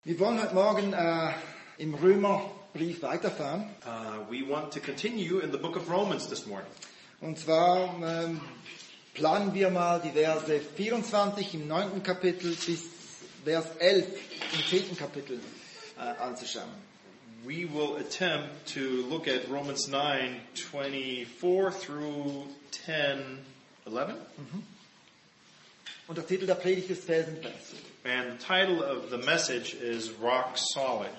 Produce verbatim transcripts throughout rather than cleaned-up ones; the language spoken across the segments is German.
Wir wollen heute Morgen äh, im Römerbrief weiterfahren. Uh, we want to continue in the book of Romans this morning. Und zwar ähm, planen wir mal die Verse vierundzwanzig im neunten Kapitel bis Vers elf im zehnten Kapitel äh, anzuschauen. We will attempt to look at Romans nine twenty-four through ten eleven. Mhm. Und der Titel der Predigt ist Felsenfest. And the title of the message is Rock Solid.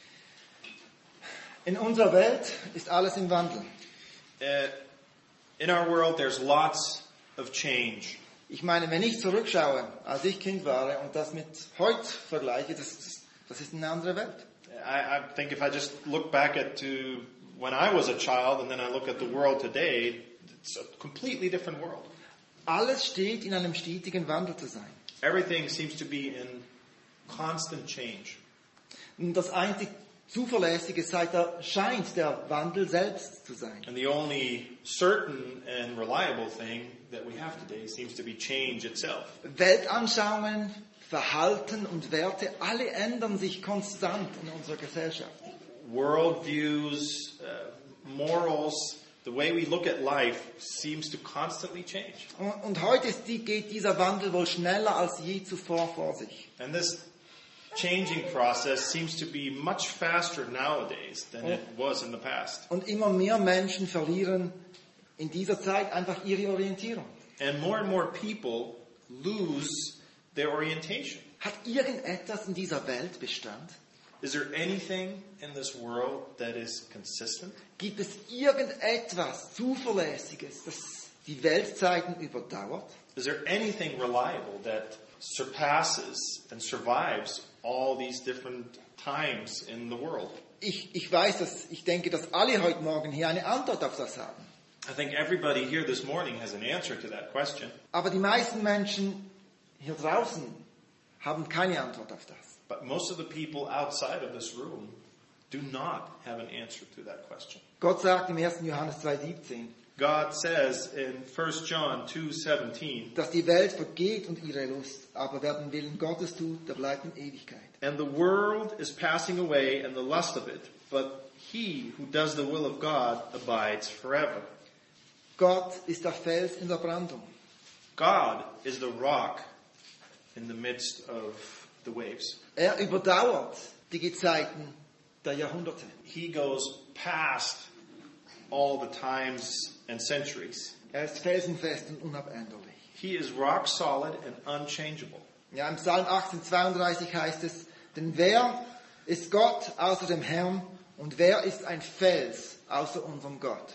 In unserer Welt ist alles im Wandel. Uh, in our world there's lots of change. Ich meine, wenn ich zurückschaue, als ich Kind war und das mit heute vergleiche, das, das ist eine andere Welt. I, I think if I just look back at to when I was a child and then I look at the world today, it's a completely different world. Alles steht in einem stetigen Wandel zu sein. Everything seems to be in constant change. Und das einzig Zuverlässige sei der, scheint der Wandel selbst zu sein. And the only certain and reliable thing that we have today seems to be change itself. Weltanschauungen, Verhalten und Werte, alle ändern sich konstant in unserer Gesellschaft. Worldviews, uh, morals, the way we look at life seems to constantly change. Und, und heute ist die, geht dieser Wandel wohl schneller als je zuvor vor sich. And this changing process seems to be much faster nowadays than it was in the past. Und immer mehr Menschen verlieren in dieser Zeit einfach ihre Orientierung. And more and more people lose their orientation. Hat irgendetwas in dieser Welt Bestand? Is there anything in this world that is consistent? Gibt es irgendetwas Zuverlässiges, das die Weltzeiten überdauert? Is there anything reliable that surpasses and survives all these different times in the world? Ich, ich weiß, dass, ich denke, dass alle heute Morgen hier eine Antwort auf das haben. I think everybody here this morning has an answer to that question. Aber die meisten Menschen hier draußen haben keine Antwort auf das. But most of the people outside of this room do not have an answer to that question. Gott sagt im ersten Johannes zwei siebzehn, God says in First John two seventeen, dass die Welt vergeht und ihre Lust, aber wer den Willen Gottes tut, der bleibt in Ewigkeit. and the world is passing away and the lust of it, but he who does the will of God abides forever. Gott ist der Fels in der Brandung. God is the rock in the midst of the waves. Er überdauert die Gezeiten der Jahrhunderte. He goes past all the times and centuries. Er ist felsenfest und unabänderlich. He is rock solid and unchangeable. Ja, im Psalm achtzehn zweiunddreißig heißt es, denn wer ist Gott außer dem Herrn und wer ist ein Fels außer unserem Gott?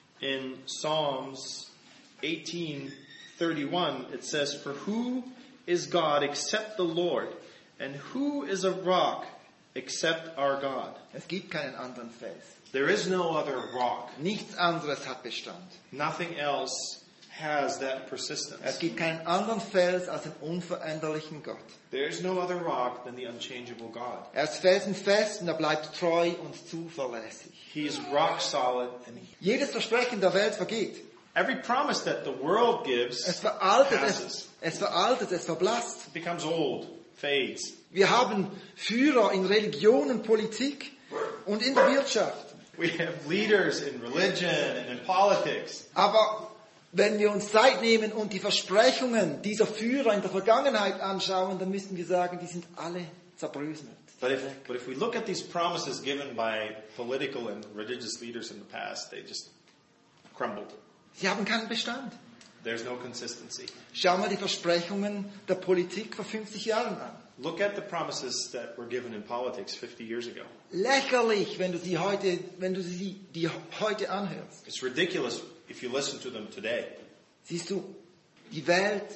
In Psalms eighteen thirty-one, it says, "For who is God except the Lord? And who is a rock except our God?" Es gibt keinen anderen Fels. There is no other rock. Nichts anderes hat Bestand. Nothing else has that Es persistence. gibt keinen anderen Fels als den unveränderlichen Gott. There is no other rock than the unchangeable God. Er ist felsenfest und er bleibt treu und zuverlässig. He is rock solid, and he, Jedes Versprechen der Welt vergeht. every promise that the world Es gives veraltet, passes. es, es veraltet, es verblasst. It becomes old, fades. Wir haben Führer in Religion und Politik und in der Wirtschaft. We have leaders in religion and in politics. Aber wenn wir uns Zeit nehmen und die Versprechungen dieser Führer in der Vergangenheit anschauen, dann müssen wir sagen, die sind alle zerbröselt. But if, but if we look at these promises given by political and religious leaders in the past, they just crumbled. Sie haben keinen Bestand. There's no consistency. Schau mal die Versprechungen der Politik vor fünfzig Jahren an. Look at the promises that were given in politics fifty years ago. Lächerlich, wenn du sie heute, wenn du sie die heute anhörst. It's ridiculous if you listen to them today. Siehst du, die Welt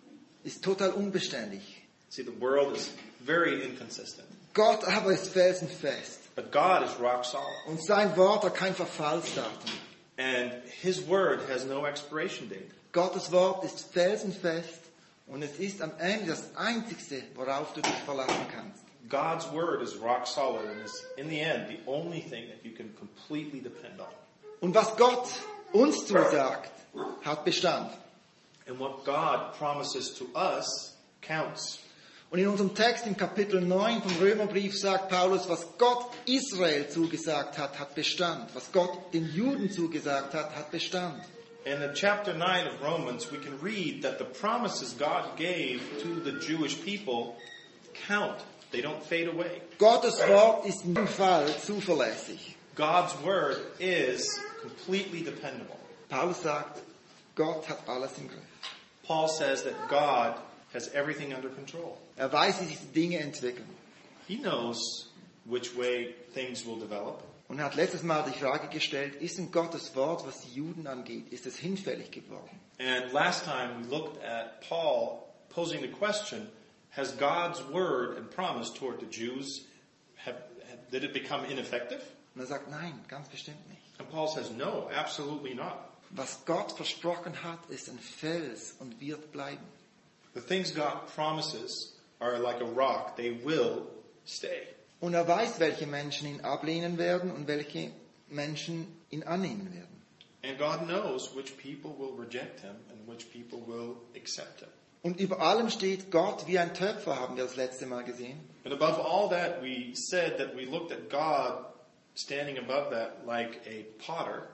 ist total unbeständig. See, the world is very inconsistent. Gott aber ist felsenfest. But God is rock solid. Und sein Wort hat kein Verfallsdatum. And His word has no expiration date. Gottes Wort ist felsenfest und es ist am Ende das Einzigste, worauf du dich verlassen kannst. God's word is rock solid and is, in the end, the only thing that you can completely depend on. Und was Gott uns zusagt, hat Bestand. And what God promises to us counts. Und in unserem Text im Kapitel neun vom Römerbrief sagt Paulus, was Gott Israel zugesagt hat, hat Bestand. Was Gott den Juden zugesagt hat, hat Bestand. In the chapter nine of Romans, we can read that the promises God gave to the Jewish people count. They don't fade away. Gottes Wort ist in jedem Fall zuverlässig. God's word is completely dependable. Paulus sagt, Gott hat alles im Griff. Paul says that God has everything under control. Er weiß, wie sich die Dinge entwickeln. He knows which way things will develop. Und er hat letztes Mal die Frage gestellt, ist denn Gottes Wort, was die Juden angeht, ist es hinfällig geworden? And last time we looked at Paul posing the question, has God's word and promise toward the Jews, have, have, did it become ineffective? Und er sagt, nein, ganz bestimmt nicht. And Paul says, no, absolutely not. Was Gott versprochen hat, ist ein Fels und wird bleiben. The things God promises are like a rock. They will stay. Und er weiß, welche Menschen ihn ablehnen werden und welche Menschen ihn annehmen werden. And God knows which people will reject him and which people will accept him. Und über allem steht Gott wie ein Töpfer, haben wir das letzte Mal gesehen. And above all that, we said that we looked at God standing above that like a potter.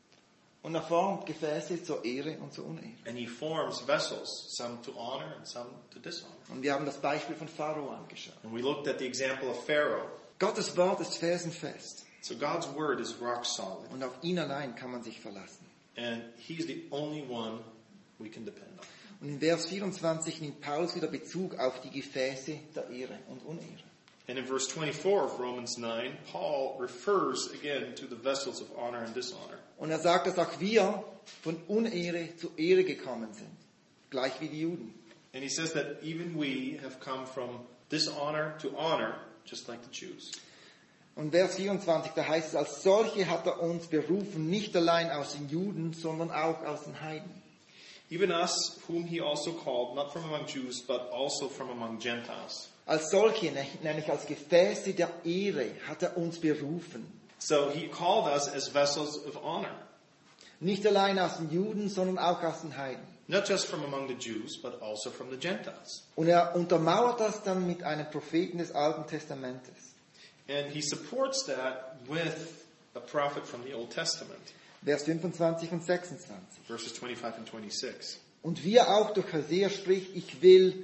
Und er formt Gefäße zur Ehre und zur Unehre. And he forms vessels, some to honor and some to dishonor. Und wir haben das Beispiel von Pharao angeschaut. And we looked at the example of Pharaoh. Gottes Wort ist felsenfest. So God's word is rock solid. Und auf ihn allein kann man sich verlassen. And he's the only one we can depend on. Und in Vers vierundzwanzig nimmt Paulus wieder Bezug auf die Gefäße der Ehre und Unehre. And in verse twenty-four of Romans nine, Paul refers again to the vessels of honor and dishonor. Und er sagt, dass auch wir von Unehre zu Ehre gekommen sind. Gleich wie die Juden. And he says that even we have come from dishonor to honor, just like the Jews. Und Vers vierundzwanzig, da heißt es, als solche hat er uns berufen, nicht allein aus den Juden, sondern auch aus den Heiden. Even us, whom he also called, not from among Jews, but also from among Gentiles. Als solche, nämlich als Gefäße der Ehre, hat er uns berufen. So he called us as vessels of honor. Nicht allein aus den Juden, sondern auch aus den Heiden. Not just from among the Jews, but also from the Gentiles. Und er untermauert das dann mit einem Propheten des Alten Testamentes. And he supports that with a prophet from the Old Testament. Vers fünfundzwanzig und sechsundzwanzig. Verses twenty-five and twenty-six. Und wie er auch durch Hosea spricht, ich will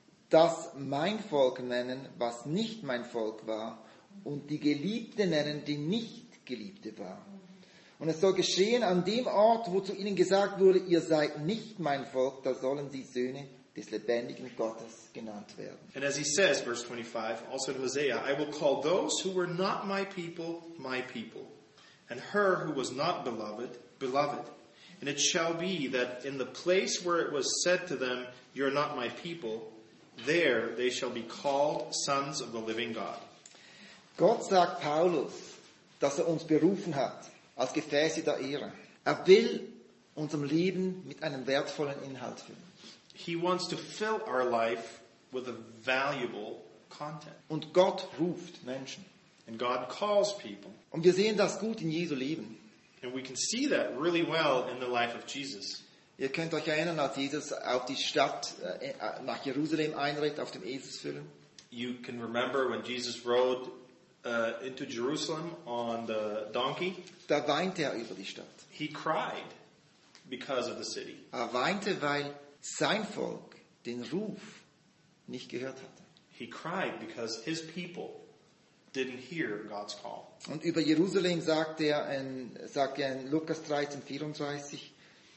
das mein Volk nennen, was nicht mein Volk war, und die Geliebte nennen, die nicht Geliebte war. Und es soll geschehen an dem Ort, wo zu ihnen gesagt wurde, ihr seid nicht mein Volk, da sollen sie Söhne des lebendigen Gottes genannt werden. And as he says, verse twenty-five, also in Hosea, I will call those who were not my people, my people, and her who was not beloved, beloved. And it shall be that in the place where it was said to them, you're not my people, there they shall be called sons of the living God. Gott sagt Paulus, dass er uns berufen hat, als Gefäße der Ehre. Er will unserem Leben mit einem wertvollen Inhalt füllen. He wants to fill our life with a valuable content. Und Gott ruft Menschen. And God calls people. Und wir sehen das gut in Jesu Leben. And we can see that really well in the life of Jesus. Ihr könnt euch erinnern, als Jesus auf die Stadt äh, nach Jerusalem einritt, auf dem Eselsfüllen. You can remember when Jesus rode uh, into Jerusalem on the donkey. Da weinte er über die Stadt. He cried because of the city. Er weinte, weil sein Volk den Ruf nicht gehört hatte. He cried because his people didn't hear God's call. Und über Jerusalem sagt er in, sagt er in Lukas dreizehn vierunddreißig,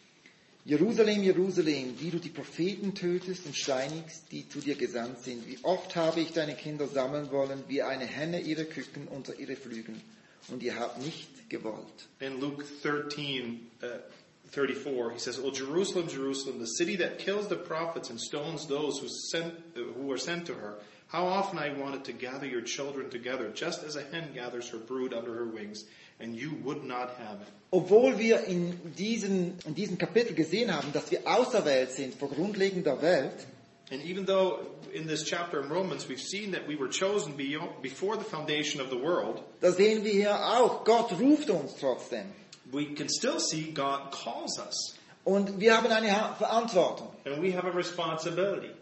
Jerusalem, Jerusalem, die du die Propheten tötest und steinigst, die zu dir gesandt sind. Wie oft habe ich deine Kinder sammeln wollen, wie eine Henne ihre Küken unter ihre Flügel. Und ihr habt nicht gewollt. In Luke thirteen, uh, thirty-four, he says, "O Jerusalem, Jerusalem, the city that kills the prophets and stones those who sent, uh, who are sent to her. How often I wanted to gather your children together, just as a hen gathers her brood under her wings, and you would not have it." Obwohl wir in diesem, in diesem Kapitel gesehen haben, dass wir auserwählt sind vor Grundlegung der Welt, And even though in this chapter in Romans we've seen that we were chosen before the foundation of the world, da sehen wir hier auch, Gott ruft uns trotzdem. we can still see God calls us. Und wir haben eine Ha- Verantwortung. And we have a responsibility.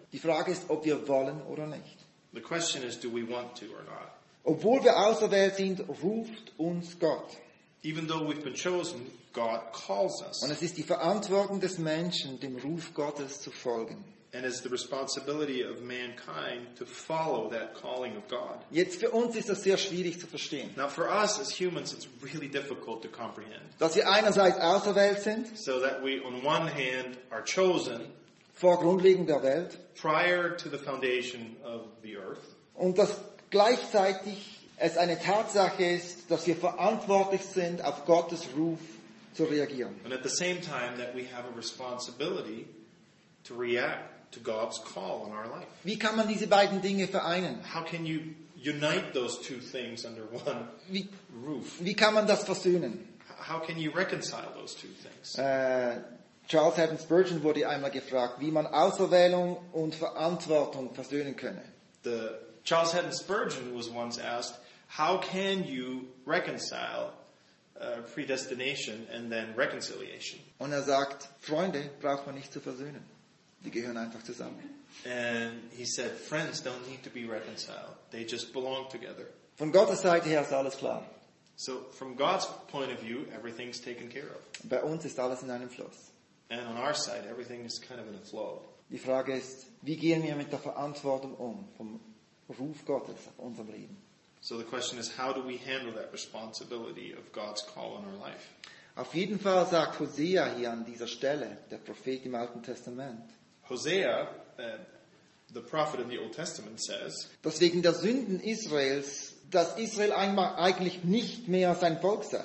Die Frage ist, ob wir wollen oder nicht. The question is, do we want to or not? Obwohl wir auserwählt sind, ruft uns Gott. Even though we've been chosen, God calls us. Und es ist die Verantwortung des Menschen, dem Ruf Gottes zu folgen. And it's the responsibility of mankind to follow that calling of God. Jetzt für uns ist das sehr schwierig zu verstehen. Now for us as humans, it's really difficult to comprehend. Dass wir einerseits auserwählt sind, So that we, on one hand, are chosen vor Grundlegung der Welt, prior to the foundation of the earth, und dass gleichzeitig es eine Tatsache ist, dass wir verantwortlich sind, auf Gottes Ruf zu reagieren. and at the same time that we have a responsibility to react to God's call on our life. Wie kann man diese beiden Dinge vereinen? How can you unite those two things under one Wie, roof? wie kann man das versöhnen? How can you reconcile those two things? Äh, Charles Haddon Spurgeon wurde einmal gefragt, wie man Auserwählung und Verantwortung versöhnen könne. The Charles Haddon Spurgeon was once asked, how can you reconcile uh, predestination and then reconciliation? Und er sagt, Freunde braucht man nicht zu versöhnen. Die gehören einfach zusammen. And he said, friends don't need to be reconciled. They just belong together. Von Gottes Seite her ist alles klar. So from God's point of view, everything's taken care of. Bei uns ist alles in einem Fluss. And on our side, everything is kind of in a flow. Die Frage ist, wie gehen wir mit der Verantwortung um, vom Ruf Gottes auf unserem Leben? So the question is, how do we handle that responsibility of God's call on our life? Auf jeden Fall sagt Hosea hier an dieser Stelle, der Prophet im Alten Testament, Hosea, uh, the prophet in the Old Testament, says dass wegen der Sünden Israels, dass Israel einmal eigentlich nicht mehr sein Volk sei.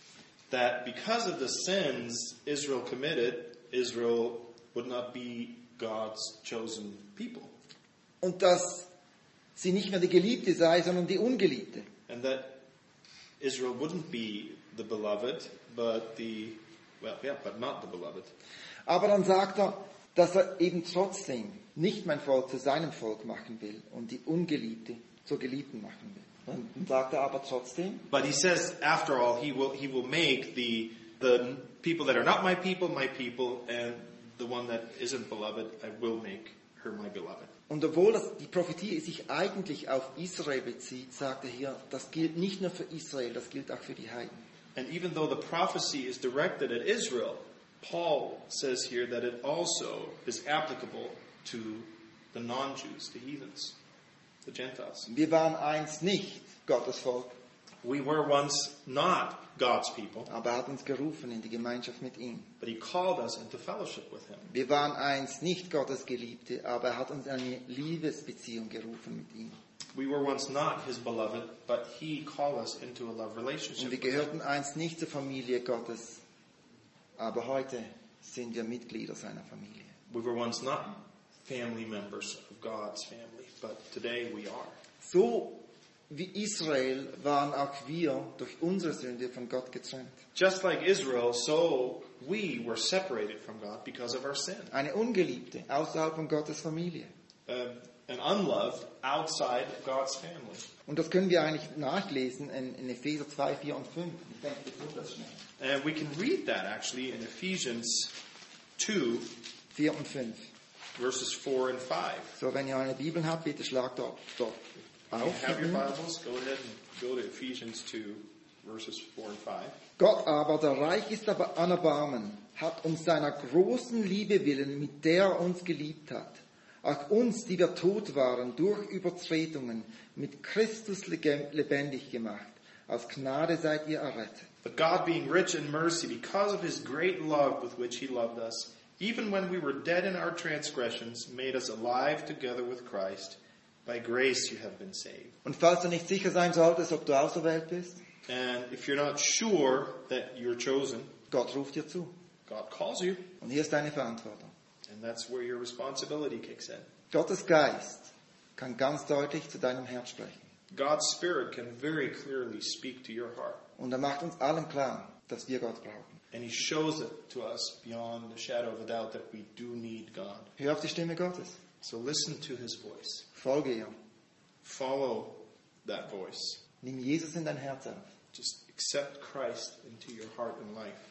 that because of the sins Israel committed, Israel would not be God's chosen people. Und dass sie nicht mehr die Geliebte sei, sondern die Ungeliebte. And that Israel wouldn't be the beloved, but the, well, yeah, but not the beloved. Aber dann sagt er, dass er eben trotzdem nicht mein Volk zu seinem Volk machen will und die Ungeliebte zur Geliebten machen will. Dann sagt er aber trotzdem, But he says, after all, he will, he will make the, the people that are not my people, my people, and the one that isn't beloved, I will make her my beloved. und obwohl das, die Prophetie sich eigentlich auf Israel bezieht, sagt er hier, das gilt nicht nur für Israel, das gilt auch für die Heiden. And even though the prophecy is directed at Israel, Paul says here that it also is applicable to the non-Jews, the heathens, the Gentiles. Wir waren einst nicht Gottes Volk, We were once not God's people, aber er hat uns gerufen in die Gemeinschaft mit ihm. but he called us into fellowship with him. Wir waren einst nicht Gottes Geliebte, aber er hat uns in eine Liebesbeziehung gerufen mit ihm. We were once not his beloved, but he called us into a love Und relationship wir with him. gehörten einst nicht zur Familie Gottes, aber heute sind wir Mitglieder seiner Familie. We were once not family members of God's family, but today we are. So wie Israel waren auch wir durch unsere Sünde von Gott getrennt. Just like Israel, so we were separated from God because of our sin. Eine Ungeliebte, außerhalb von Gottes Familie. Uh, an unloved outside of God's family. Und das können wir eigentlich nachlesen in, in Epheser zwei, vier und fünf. Ich denke, wir tun das schnell. And we can read that actually in Ephesians two, vier und fünf. verses four and five. So, wenn ihr eine Bibel habt, bitte schlagt dort, dort If you auf. have your Bibles, go ahead and go to Ephesians two, verses four and five. Gott aber, der reich ist aber an Erbarmen, hat um seiner großen Liebe willen, mit der er uns geliebt hat, auch uns, die wir tot waren, durch Übertretungen, mit Christus lebendig gemacht. Aus Gnade seid ihr errettet. But God, being rich in mercy, because of his great love with which he loved us, even when we were dead in our transgressions, made us alive together with Christ. By grace you have been saved. Und falls du nicht sicher sein solltest, ob du auserwählt bist, And if you're not sure that you're chosen, Gott ruft dir zu. God calls you. Und hier ist deine Verantwortung. And that's where your responsibility kicks in. Gottes Geist kann ganz deutlich zu deinem Herz sprechen. God's Spirit can very clearly speak to your heart. Und er macht uns allen klar, dass wir Gott brauchen. And he shows it to us beyond the shadow of a doubt that we do need God. Hör auf die Stimme Gottes. So listen to his voice. Folge ihr. Follow that voice. Nimm Jesus in dein Herz auf. Just accept Christ into your heart and life.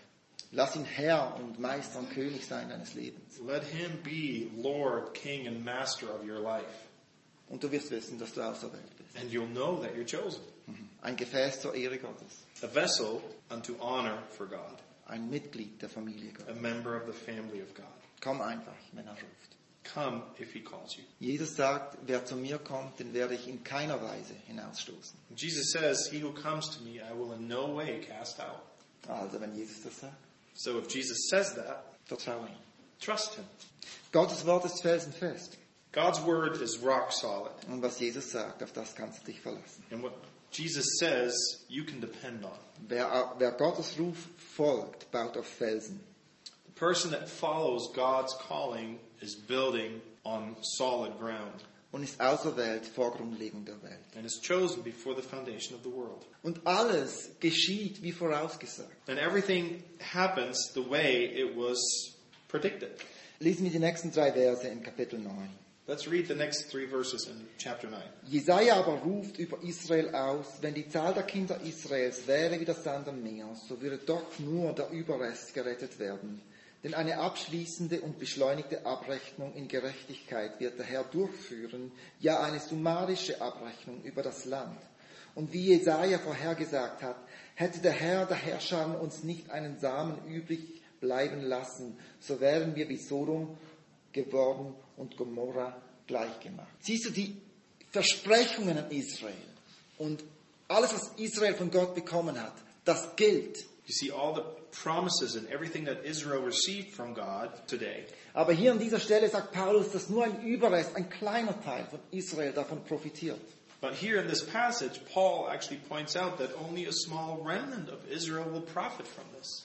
Lass ihn Herr und Meister und König sein deines Lebens. Let him be Lord, King, and Master of your life. Und du wirst wissen, dass du auserwählt bist. And you'll know that you're chosen. Ein Gefäß zur Ehre Gottes. A vessel unto honor for God. Ein Mitglied der Familie A Gottes. member of the family of God. Komm einfach, wenn er ruft. Come if he calls you. Jesus sagt, wer zu mir kommt, den werde ich in keiner Weise hinausstoßen. Jesus says, he who comes to me, I will in no way cast out. Also wenn Jesus das sagt, So if Jesus says that, vertraue ihm. trust him. Gottes Wort ist felsenfest. God's word is rock solid. Und was Jesus sagt, auf das kannst du dich verlassen. And what Jesus says, you can depend on. Wer, wer Gottes Ruf folgt, baut auf Felsen. The person that follows God's calling is building on solid ground Und ist auserwählt vor Grundlegung der Welt. and is chosen before the foundation of the world. Und alles geschieht wie vorausgesagt. And everything happens the way it was predicted. Lesen wir die nächsten drei Verse in Kapitel neun. Let's read the next three verses in chapter nine. Jesaja aber ruft über Israel aus, wenn die Zahl der Kinder Israels wäre wie das Sand am Meer, so würde doch nur der Überrest gerettet werden. Denn eine abschließende und beschleunigte Abrechnung in Gerechtigkeit wird der Herr durchführen, ja eine summarische Abrechnung über das Land. Und wie Jesaja vorhergesagt hat, hätte der Herr der Herrscher uns nicht einen Samen übrig bleiben lassen, so wären wir wie Sodom geworden und Gomorra gleichgemacht. Siehst du die Versprechungen an Israel und alles, was Israel von Gott bekommen hat, das gilt. You see all the promises and everything that Israel received from God today. Aber hier an dieser Stelle sagt Paulus, dass nur ein Überrest, ein kleiner Teil von Israel davon profitiert. But here in this passage, Paul actually points out that only a small remnant of Israel will profit from this.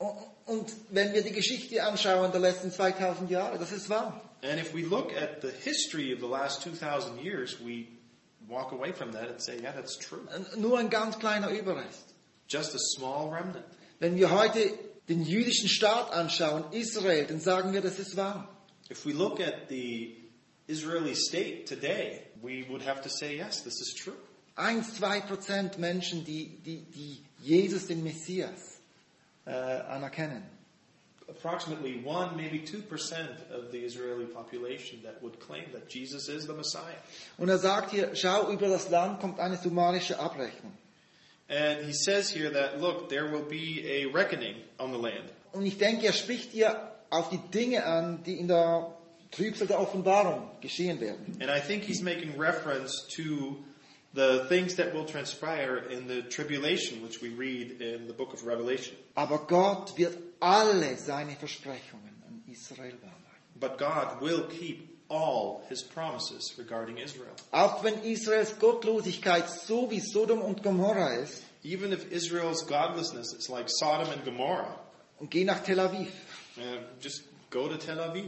Und wenn wir die Geschichte anschauen der letzten zweitausend Jahre, das ist wahr. And if we look at the history of the last two thousand years, we walk away from that and say, yeah, that's true. Nur ein ganz kleiner Überrest. Just a small remnant. Wenn wir heute den jüdischen Staat anschauen, Israel, dann sagen wir, das ist wahr. If we look at the Israeli state today, we would have to say, yes, this is true. Eins, zwei Prozent Menschen, die, die, die Jesus, den Messias, äh, anerkennen. Approximately one, maybe two percent of the Israeli population that would claim that Jesus is the Messiah. Und er sagt hier, schau, über das Land kommt eine summarische Abrechnung. And he says here that, look, there will be a reckoning on the land. Und ich denke, er spricht hier auf die Dinge an, die in der Trübsal der Offenbarung geschehen werden. And I think he's making reference to the things that will transpire in the tribulation, which we read in the book of Revelation. Aber Gott wird alle seine Versprechungen an Israel wahrmachen. But God will keep all his promises regarding Israel. Auch wenn Israels Gottlosigkeit so wie Sodom und Gomorra ist, Even if Israel's godlessness is like Sodom and Gomorrah, und geh nach Tel Aviv. uh, just go to Tel Aviv.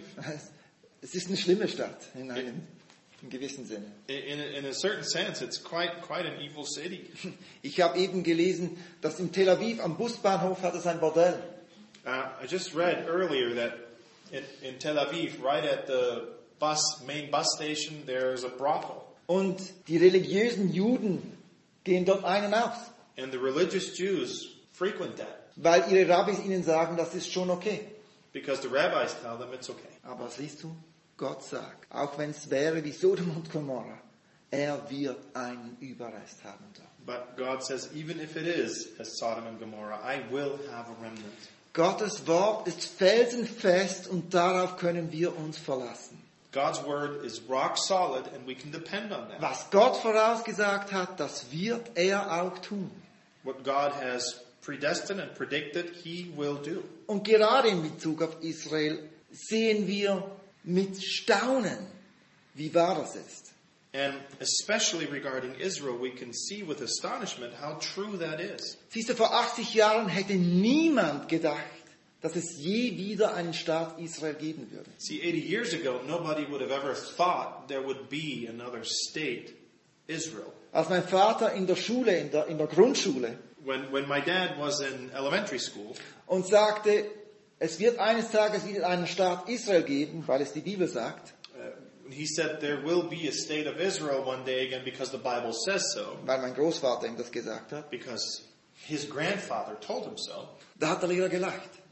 Es ist eine schlimme Stadt in einem in gewissen Sinne. In, in, a, in a certain sense, it's quite quite an evil city. Ich habe eben gelesen, dass in Tel Aviv am Busbahnhof hat es ein Bordell. Uh, I just read earlier that in, in Tel Aviv, right at the bus main bus station, there's a brothel. Und die religiösen Juden gehen dort ein und aus, And the religious Jews frequent that weil ihre Rabbis ihnen sagen, das ist schon okay. because the rabbis tell them it's okay. Aber siehst du, Gott sagt, auch wenn es wäre wie Sodom und Gomorra, er wird einen Überrest haben da. But God says, even if it is as Sodom and Gomorrah, I will have a remnant. Gottes Wort ist felsenfest und darauf können wir uns verlassen. God's word is rock solid and we can depend on that. Was Gott vorausgesagt hat, das wird er auch tun. What God has predestined and predicted, he will do. Und gerade in Bezug auf Israel sehen wir mit Staunen, wie wahr das ist. And especially regarding Israel, we can see with astonishment how true that is. Siehst du, vor achtzig Jahren hätte niemand gedacht, dass es je wieder einen Staat Israel geben würde. See, eighty years ago, nobody would have ever thought there would be another state, Israel. Als mein Vater in der Schule, in der, in der Grundschule, When, when my dad was in elementary school, und sagte, es wird eines Tages wieder einen Staat Israel geben, weil es die Bibel sagt, uh, he said there will be a state of Israel one day again because the Bible says so, weil mein Großvater ihm das gesagt hat, because his grandfather told him so. da hat der Lehrer gelacht.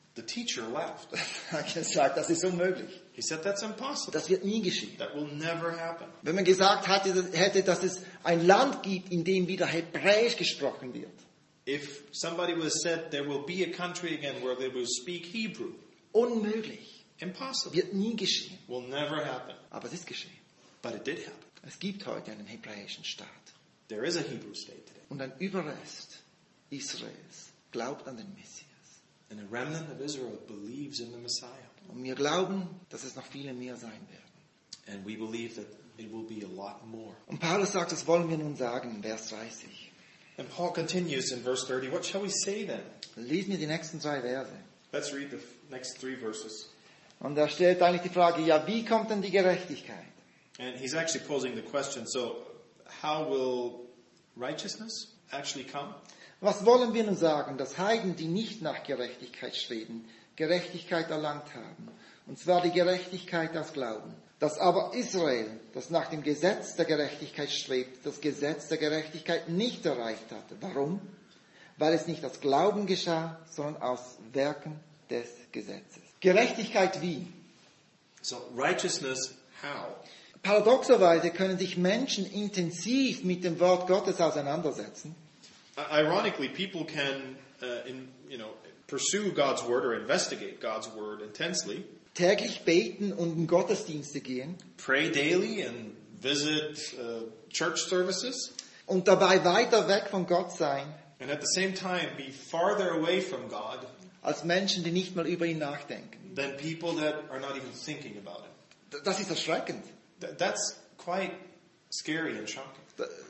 The teacher laughed. Er hat gesagt, das ist unmöglich. He said, that's impossible. Das wird nie geschehen. That will never happen. Wenn man gesagt hätte, hätte, dass es ein Land gibt, in dem wieder Hebräisch gesprochen wird. If somebody would have said there will be a country again where they will speak Hebrew, Unmöglich. impossible. Wird nie geschehen. Will never happen. Aber es ist geschehen. But it did happen. Es gibt heute einen hebräischen Staat. There is a Hebrew state today. Und ein Überrest Israels glaubt an den Messias. And a remnant of Israel believes in the Messiah. Und wir glauben, dass es noch viele mehr sein werden. And we believe that it will be a lot more. Und Paulus sagt, das wollen wir nun sagen, in Vers dreißig. And Paul continues in verse thirty. What shall we say then? Lesen wir die nächsten drei Verse. Let's read the f- next three verses. Und er stellt eigentlich die Frage, ja, wie kommt denn die Gerechtigkeit? And he's actually posing the question, so how will righteousness actually come? Was wollen wir nun sagen, dass Heiden, die nicht nach Gerechtigkeit streben, Gerechtigkeit erlangt haben? Und zwar die Gerechtigkeit aus Glauben. Dass aber Israel, das nach dem Gesetz der Gerechtigkeit strebt, das Gesetz der Gerechtigkeit nicht erreicht hatte. Warum? Weil es nicht aus Glauben geschah, sondern aus Werken des Gesetzes. Gerechtigkeit wie? So righteousness, how? Paradoxerweise können sich Menschen intensiv mit dem Wort Gottes auseinandersetzen. Ironically, people can, uh, in, you know, pursue God's word or investigate God's word intensely, Täglich beten und in Gottesdienste gehen pray daily and visit uh, church services, und dabei weiter weg von Gott sein, and at the same time be farther away from God als Menschen, die nicht mal über ihn nachdenken. than people that are not even thinking about Him. Das ist erschreckend. Th- That's quite scary and shocking.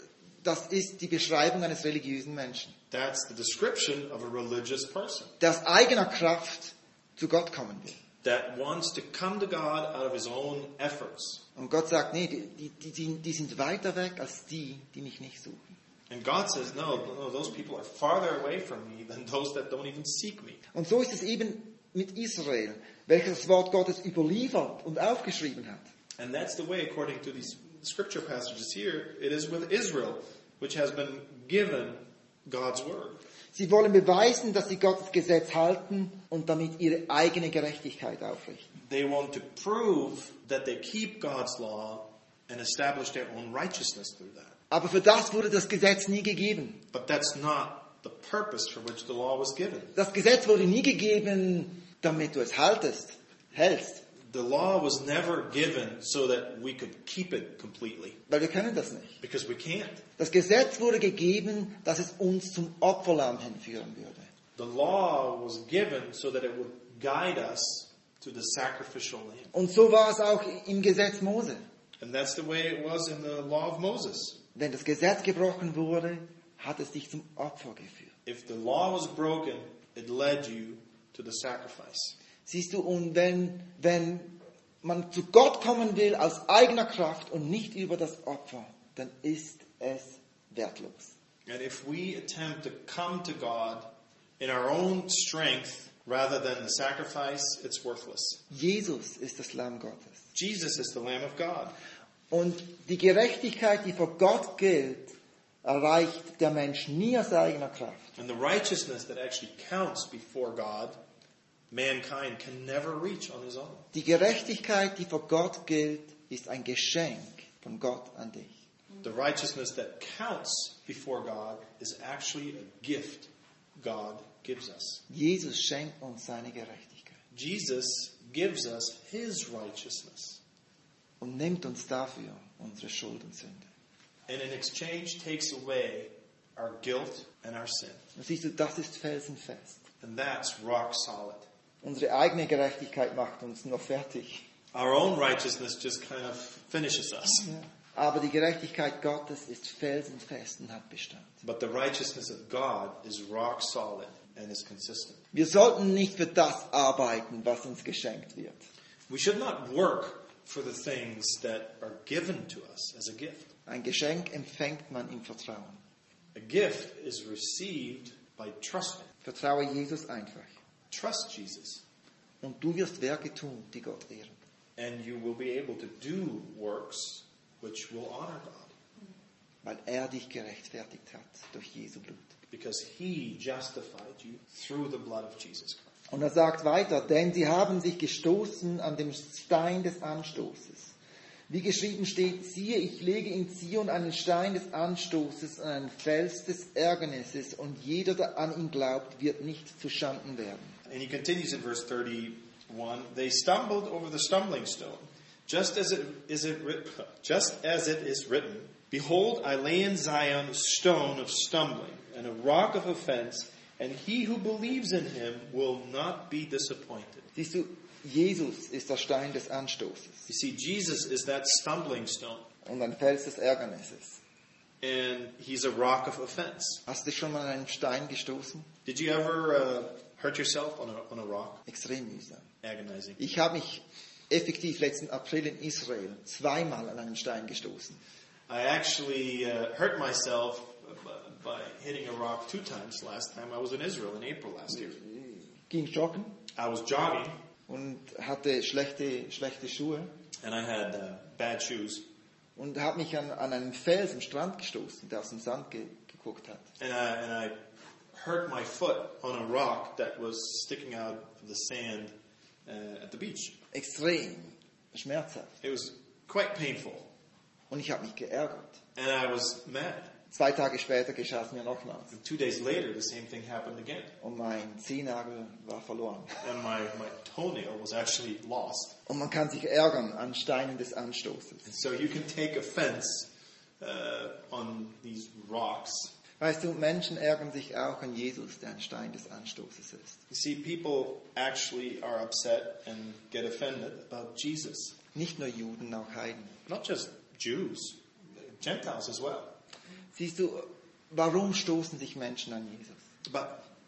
Das ist die Beschreibung eines religiösen Menschen, That's the description of a religious person der aus eigener Kraft zu Gott kommen will. that wants to come to God out of his own efforts. Und Gott sagt, nee, die, die, die, die sind weiter weg als die, die mich nicht suchen. And God says, no, no, those people are farther away from me than those that don't even seek me. Und so ist es eben mit Israel, welches das Wort Gottes überliefert und aufgeschrieben hat. And that's the way, according to these scripture passages here, it is with Israel, which has been given God's word. Sie wollen beweisen, dass sie Gottes Gesetz halten und damit ihre eigene Gerechtigkeit aufrichten. They want to prove that they keep God's law and establish their own righteousness through that. Aber für das wurde das Gesetz nie gegeben. But that's not the purpose for which the law was given. Das Gesetz wurde nie gegeben, damit du es haltest, hältst. The law was never given so that we could keep it completely, Weil wir können das nicht. because we can't. Das Gesetz wurde gegeben, dass es uns zum Opferlamm hinführen würde. The law was given so that it would guide us to the sacrificial lamb. Und so war es auch im Gesetz Mose. And that's the way it was in the law of Moses. Wenn das Gesetz gebrochen wurde, hat es dich zum Opfer geführt. If the law was broken, it led you to the sacrifice. Siehst du, und wenn, wenn man zu Gott kommen will aus eigener Kraft und nicht über das Opfer, dann ist es wertlos. And if we attempt to come to God in our own strength rather than the sacrifice, it's worthless. Jesus ist das Lamm Gottes. Jesus is the Lamb of God. Und die Gerechtigkeit, die vor Gott gilt, erreicht der Mensch nie aus eigener Kraft. And the righteousness that actually counts before God, mankind can never reach on his own. Die Gerechtigkeit, die vor Gott gilt, ist ein Geschenk von Gott an dich. The righteousness that counts before God is actually a gift God gives us. Jesus schenkt uns seine Gerechtigkeit Jesus gives us his righteousness, und nimmt uns dafür unsere Schuld und Sünde. and in exchange takes away our guilt and our sin. Und siehst du, das ist felsenfest. And that's rock solid. Unsere eigene Gerechtigkeit macht uns nur fertig. Our own righteousness just kind of finishes us. Aber die Gerechtigkeit Gottes ist felsenfest und hat Bestand. But the righteousness of God is rock solid and is consistent. Wir sollten nicht für das arbeiten, was uns geschenkt wird. We should not work for the things that are given to us as a gift. Ein Geschenk empfängt man im Vertrauen. A gift is received by trusting. Vertraue Jesus einfach. Trust Jesus, Und du wirst Werke tun, die Gott ehren. and you will be able to do works which will honor God, Weil er dich gerechtfertigt hat durch Jesu Blut. because he justified you through the blood of Jesus Christ. Und er sagt weiter, denn sie haben sich gestoßen an dem Stein des Anstoßes. Wie geschrieben steht, siehe, ich lege in Zion einen Stein des Anstoßes, einen Fels des Ärgernisses, und jeder, der an ihn glaubt, wird nicht zu Schanden werden. And he continues in verse thirty-one, they stumbled over the stumbling stone, just as it is it writ- just as it is written, behold, I lay in Zion a stone of stumbling and a rock of offense, and he who believes in him will not be disappointed. Siehst du, Jesus ist der Stein des Anstoßes You see, Jesus is that stumbling stone, und ein Fels des Ärgernisses. and he's a rock of offense. Hast du dich schon mal an einen Stein gestoßen? Did you ever uh, hurt yourself on a, on a rock? Extrem mühsam. Agonizing. Ich habe mich effektiv letzten April in Israel zweimal an einen Stein gestoßen. I actually uh, hurt myself by hitting a rock two times last time I was in Israel in April last year. Ging joggen I was jogging und hatte schlechte, schlechte Schuhe and I had uh, bad shoes, und habe mich an, an einen Fels am Strand gestoßen, der aus dem Sand ge, geguckt hat. and I, and I hurt my foot on a rock that was sticking out of the sand uh, at the beach. Extrem schmerzhaft. It was quite painful, Und ich habe mich geärgert. and I was mad. Zwei Tage später geschah es mir nochmals. And two days later, the same thing happened again, Und mein Zehennagel war verloren. and my, my toenail was actually lost. Und man kann sich ärgern an Steinen des Anstoßes. And so you can take offense uh, on these rocks. Weißt du, Menschen ärgern sich auch an Jesus, der ein Stein des Anstoßes ist. You see, people actually are upset and get offended about Jesus. Nicht nur Juden, auch Heiden. Not just Jews, Gentiles as well. Siehst du, warum stoßen sich Menschen an Jesus? But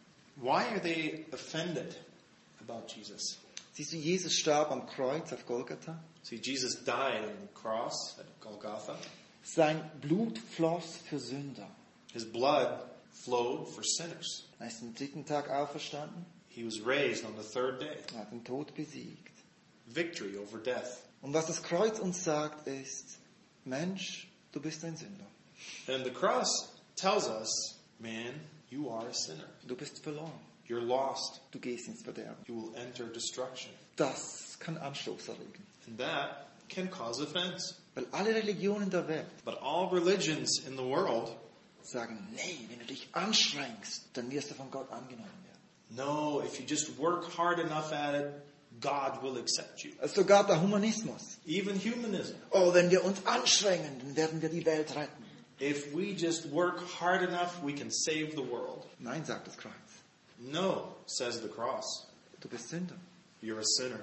why are they offended about Jesus? Siehst du, Jesus starb am Kreuz auf Golgatha. See, Jesus died on the cross at Golgotha. Sein Blut floss für Sünder. His blood flowed for sinners. Er ist am dritten Tag auferstanden. He was raised on the third day. Er hat den Tod besiegt. Victory over death. Und was das Kreuz uns sagt, ist, Mensch, du bist ein Sünder. And the cross tells us, man, you are a sinner. Du bist verloren. You're lost. Du gehst ins Verderben. You will enter destruction. Das kann Anstoß erregen. And that can cause offense. Weil alle Religionen der Welt But all religions in the world, sagen, nee, wenn du dich anstrengst, dann wirst du von Gott angenommen werden. no, if you just work hard enough at it, God will accept you. Also sogar der Humanismus. Even humanism. Oh, wenn wir uns anstrengen, dann werden wir die Welt retten. If we just work hard enough, we can save the world. Nein, sagt das Kreuz. No, says the cross. Du bist Sünder. You're a sinner.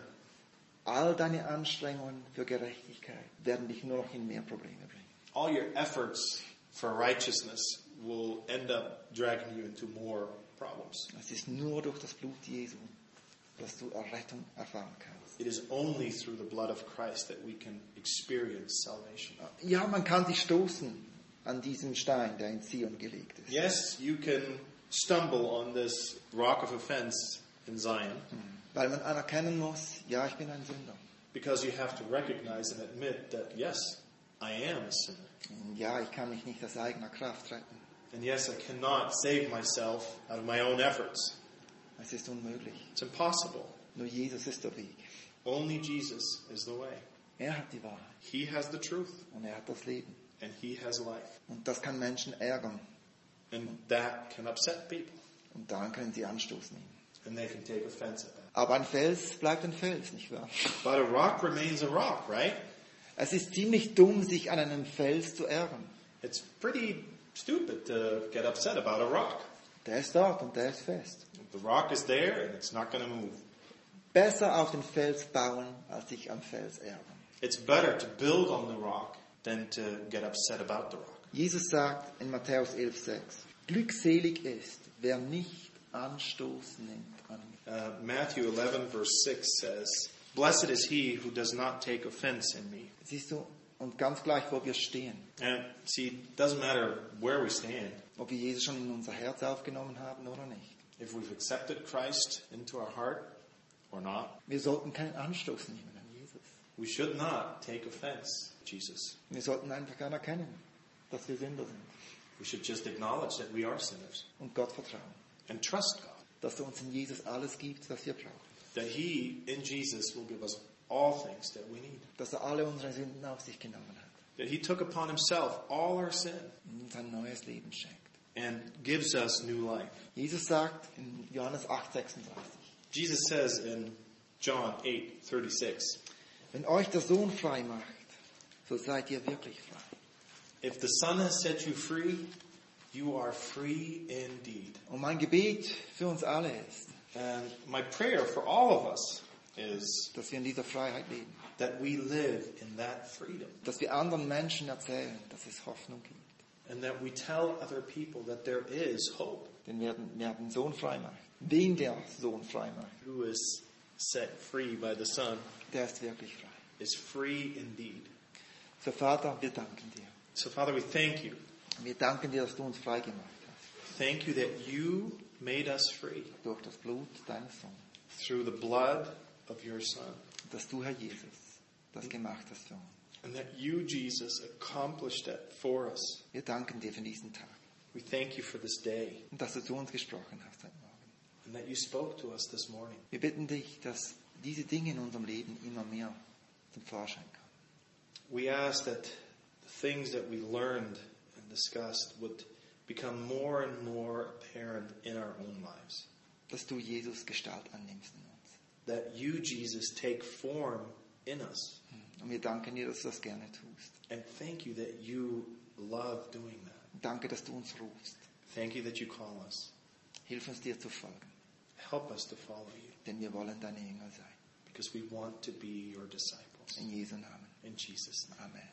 All deine Anstrengungen für Gerechtigkeit werden dich nur noch in mehr Probleme bringen. All your efforts for righteousness will end up dragging you into more problems. Es ist nur durch das Blut Jesu, dass du Errettung erfahren kannst. It is only through the blood of Christ that we can experience salvation. Ja, man kann sich stoßen an diesem Stein, der in Zion gelegt ist. Yes, you can stumble on this rock of offense in Zion Weil man anerkennen muss, ja, ich bin ein Sünder. because you have to recognize and admit that, yes, I am a sinner. Ja, ich kann mich nicht aus eigener Kraft retten. And yes, I cannot save myself out of my own efforts. Es ist unmöglich. It's impossible. Nur Jesus ist der Weg. Only Jesus is the way. Er hat die Wahrheit He has the truth und er hat das Leben. and He has life. Und das kann Menschen ärgern. And that can upset people. Und daran können sie Anstoß nehmen. And they can take offense at that. Aber ein Fels bleibt ein Fels, nicht wahr? But a rock remains a rock, right? Es ist ziemlich dumm, sich an einem Fels zu ärgern. It's pretty stupid to get upset about a rock. Der ist dort und der ist fest. The rock is there and it's not going to move. Besser auf den Fels bauen, als sich am Fels ärgern. It's better to build on the rock than to get upset about the rock. Jesus sagt in Matthäus elf sechs, glückselig ist, wer nicht Anstoß nimmt an mir. Uh, Matthew eleven verse six says, "Blessed is he who does not take offense in me." Siehst du, und ganz gleich, wo wir stehen, And see, it doesn't matter where we stand. ob wir Jesus schon in unser Herz aufgenommen haben oder nicht. If we've accepted Christ into our heart or not, Wir sollten keinen Anstoß nehmen an Jesus. we should not take offense to Jesus. Wir sollten einfach anerkennen, dass wir Sünder sind We should just acknowledge that we are sinners und Gott vertrauen. and trust God. dass er uns in Jesus alles gibt, was wir brauchen. That He, in Jesus, will give us all things that we need. Dass er alle unsere Sünden auf sich genommen hat That He took upon Himself all our sin und uns ein neues Leben schenkt. and gives us new life. Jesus sagt in Johannes acht sechsunddreißig, Jesus says in John eight thirty-six, wenn euch der Sohn frei macht, so seid ihr wirklich frei. if the Son has set you free, you are free indeed. Und mein Gebet für uns alle ist, And my prayer for all of us is dass wir in dieser Freiheit leben. that we live in that freedom. Dass wir anderen Menschen erzählen, dass es Hoffnung gibt. And that we tell other people that there is hope. Denn wer, wer den Sohn frei macht, wen der Sohn frei macht, Who is set free by the Son der ist wirklich frei. is free indeed. So Vater, wir danken dir. So Father, we thank you. Wir danken dir, dass du uns frei gemacht hast. Thank you that you made us free Durch das Blut deines Sohnes. through the blood of your Son. Dass du, Herr Jesus, das gemacht hast für uns. And that you, Jesus, accomplished that for us. Wir danken dir für diesen Tag. We thank you for this day Und dass du zu uns gesprochen hast heute Morgen. and that you spoke to us this morning. Wir bitten dich, dass diese Dinge in unserem Leben immer mehr zum Vorschein kommen. We ask that the things that we learned and discussed would become more and more apparent in our own lives. Dass du, Jesus, Gestalt annimmst in uns. That you, Jesus, take form in us. Und wir danken dir, dass du das gerne tust. And thank you that you love doing that. Und danke, dass du uns rufst. Thank you that you call us. Hilf uns dir zu folgen. Help us to follow you Denn wir wollen deine Jünger sein. because we want to be your disciples. In Jesu Namen. In Jesus' name. Amen.